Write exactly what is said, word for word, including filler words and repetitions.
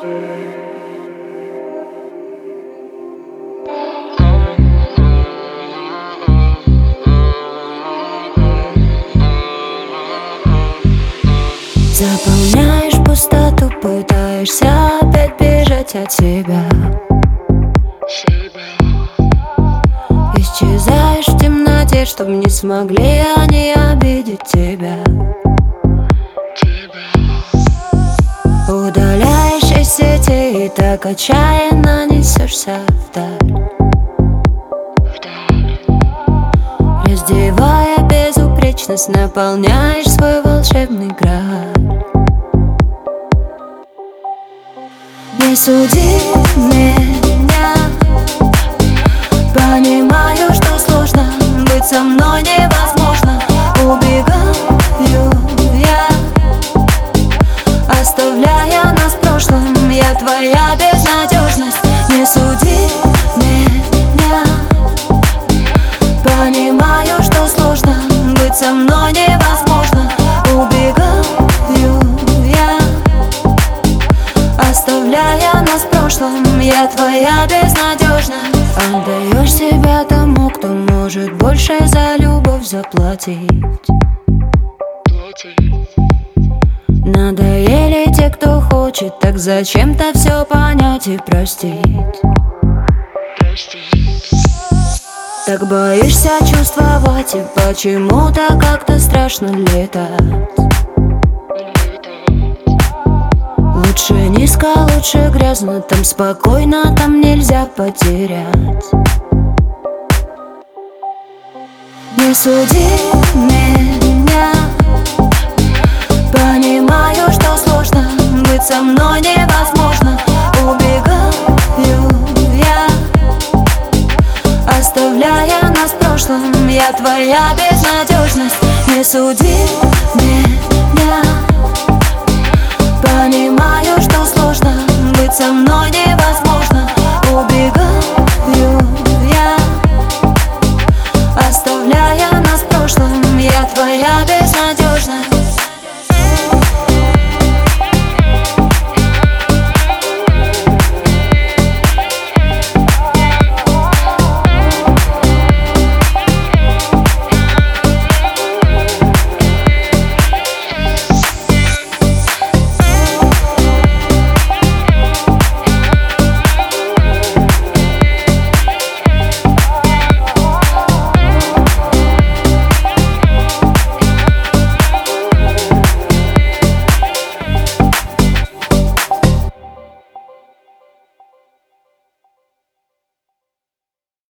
Заполняешь пустоту, пытаешься опять бежать от себя. Исчезаешь в темноте, чтоб не смогли они обидеть тебя. Удаляешь из сети и так отчаянно несешься вдаль, раздевая безупречность, наполняешь свой волшебный град. Не суди меня, понимаю, что сложно, быть со мной невозможно. Убегаю я, оставляя нас в прошлом, я твоя безнадежность. Не суди меня, понимаю, что сложно, быть со мной невозможно. Убегаю я, оставляя нас в прошлом, я твоя безнадежность. Отдаешь себя тому, кто может больше за любовь заплатить. Надоели те, кто хочет так зачем-то все понять и простить. Так боишься чувствовать, и почему-то как-то страшно летать. Лучше низко, лучше грязно, там спокойно, там нельзя потерять. Не суди меня, понимаю, что сложно, быть со мной невозможно. Убегаю я, оставляя нас в прошлом, я твоя безнадежность. Не суди